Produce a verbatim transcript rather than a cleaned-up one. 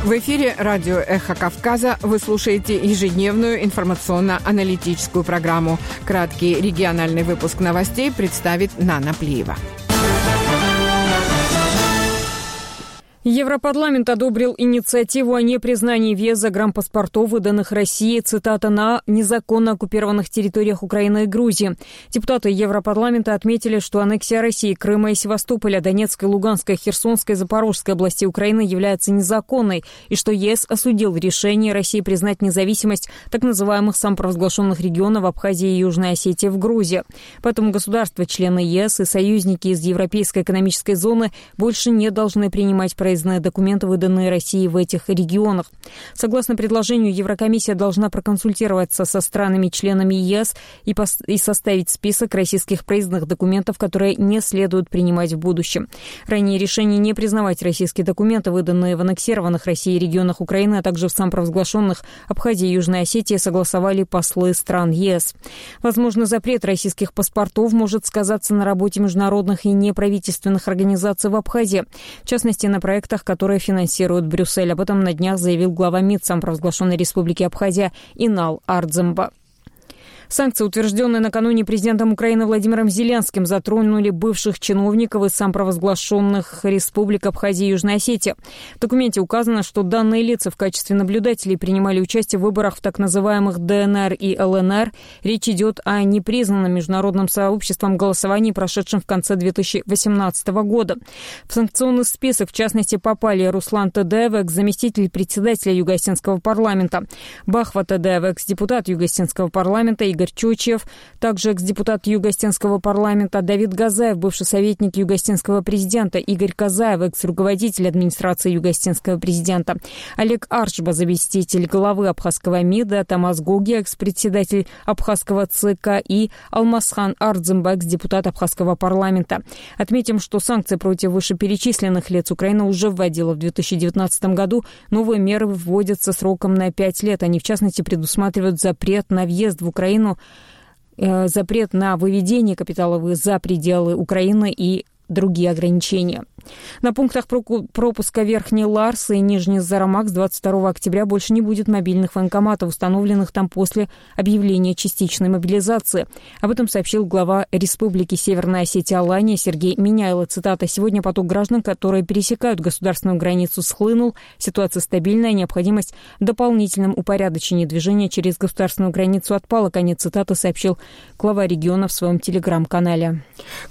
В эфире радио «Эхо Кавказа» вы слушаете ежедневную информационно-аналитическую программу. Краткий региональный выпуск новостей представит Нана Плиева. Европарламент одобрил инициативу о непризнании виз загранпаспортов, выданных России, цитата, на незаконно оккупированных территориях Украины и Грузии. Депутаты Европарламента отметили, что аннексия России Крыма и Севастополя, Донецкой, Луганской, Херсонской и Запорожской областей Украины является незаконной, и что ЕС осудил решение России признать независимость так называемых самопровозглашенных регионов Абхазии и Южной Осетии в Грузии. Поэтому государства-члены ЕС и союзники из Европейской экономической зоны больше не должны принимать проездные документы, выданные России в этих регионах. Согласно предложению, Еврокомиссия должна проконсультироваться со странами-членами ЕС и, пос- и составить список российских проездных документов, которые не следует принимать в будущем. Ранее решение не признавать российские документы, выданные в аннексированных Россией регионах Украины, а также в самопровозглашенных Абхазии и Южной Осетии, согласовали послы стран ЕС. Возможно, запрет российских паспортов может сказаться на работе международных и неправительственных организаций в Абхазии, в частности, на проектах, которые финансирует Брюссель. Об этом на днях заявил глава МИД самопровозглашенной республики Абхазия Инал Ардземба. Санкции, утвержденные накануне президентом Украины Владимиром Зеленским, затронули бывших чиновников из самопровозглашенных республик Абхазии и Южной Осетии. В документе указано, что данные лица в качестве наблюдателей принимали участие в выборах в так называемых ДНР и ЛНР. Речь идет о непризнанном международным сообществом голосовании, прошедшем в конце две тысячи восемнадцатого года. В санкционный список, в частности, попали Руслан Тедеев, экс-заместитель председателя Юго-Осетинского парламента, Бахва Тедеев, экс-депутат Юго-Осетинского парламента, Игорь Чучев, также экс-депутат Юго-Осетинского парламента, Давид Газаев, бывший советник Юго-Осетинского президента, Игорь Казаев, экс-руководитель администрации Юго-Осетинского президента, Олег Аршба, заместитель главы Абхазского МИДа, Тамас Гоги, экс-председатель Абхазского ЦК и Алмазхан Ардземба, экс-депутат Абхазского парламента. Отметим, что санкции против вышеперечисленных лиц Украина уже вводила в две тысячи девятнадцатом году. Новые меры вводятся сроком на пять лет. Они, в частности, предусматривают запрет на въезд в Украину, запрет на выведение капиталов за пределы Украины и другие ограничения. На пунктах пропуска Верхний Ларс и Нижний Зарамак с двадцать второго октября больше не будет мобильных военкоматов, установленных там после объявления частичной мобилизации. Об этом сообщил глава Республики Северная Осетия Алания Сергей Миняйло. Цитата: «Сегодня поток граждан, которые пересекают государственную границу, схлынул. Ситуация стабильная, необходимость в дополнительном упорядочении движения через государственную границу отпала». Конец цитаты, сообщил глава региона в своем телеграм-канале.